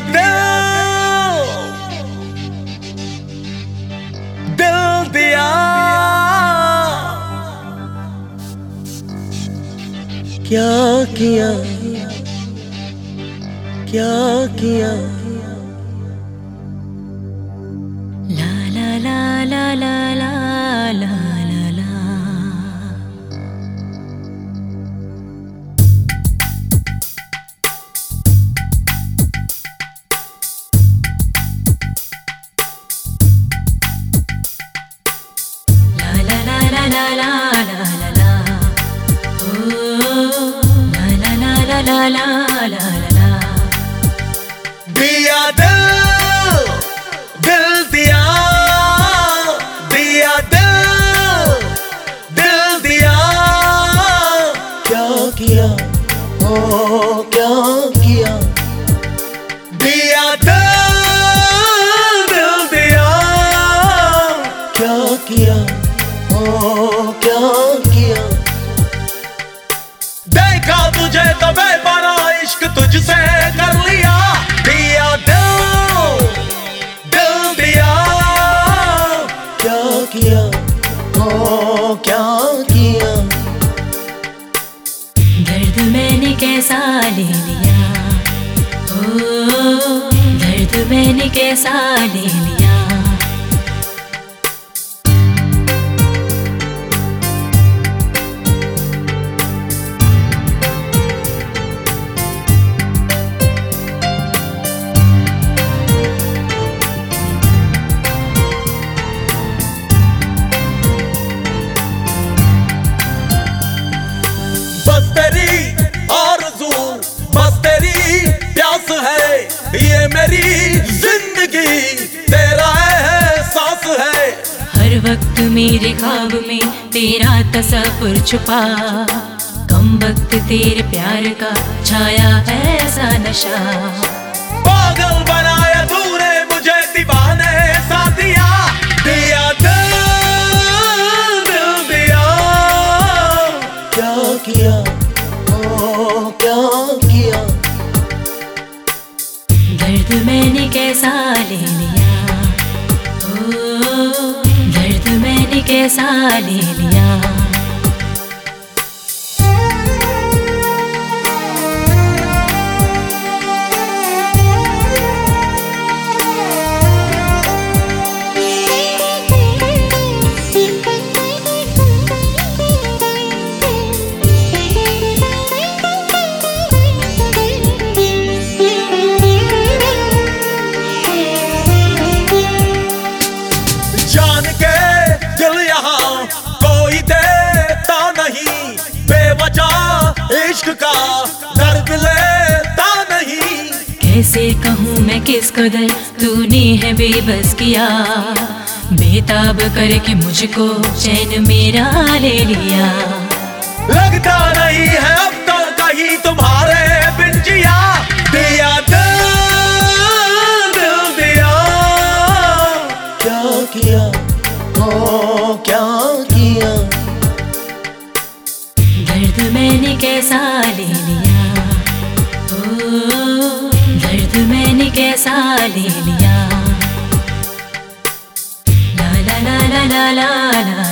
दिल दिया, क्या किया, क्या किया। ला ला ला ला ला ला ला ला ला। La la la la la la, oh la la la la la la la la। दिया दिल, दिल दिया, दिया दिल, दिल दिया, क्या किया, ओ क्या किया। दिया दिल, दिल दिया, क्या किया, ओ क्या किया। देखा तुझे तो बेपना इश्क तुझसे कर लिया। दिया दिल, दिल दिया, क्या किया, ओ क्या किया। दर्द मैंने कैसा ले लिया, ओ दर्द मैंने कैसा ले लिया। बस तेरी आरज़ू, बस तेरी प्यास है, ये मेरी जिंदगी तेरा एहसास है। हर वक्त मेरे ख्वाब में तेरा तस्वुर छुपा, कम वक्त तेरे प्यार का छाया ऐसा नशा। पागल बनाया तूने मुझे, दीवाने सा दिया। दिया दिल, दिल दिया, क्या किया, ओ क्या किया। दर्द मैंने कैसा ले लिया, ओ दर्द मैंने कैसा ले लिया। जान के दिल यहाँ कोई देता नहीं, बेवजह इश्क का दर्द लेता नहीं। कैसे कहूँ मैं किस कदर तूने है बेबस किया, बेताब करके मुझको चैन मेरा ले लिया। लगता नहीं है अब तो कहीं तुम्हारे बिन जिया। दिया दिल, दिल दिया, क्या किया, ओ क्या किया। दर्द मैंने कैसा ले लिया, ओ दर्द मैंने कैसा ले लिया। ला ला ला ला ला ला ला।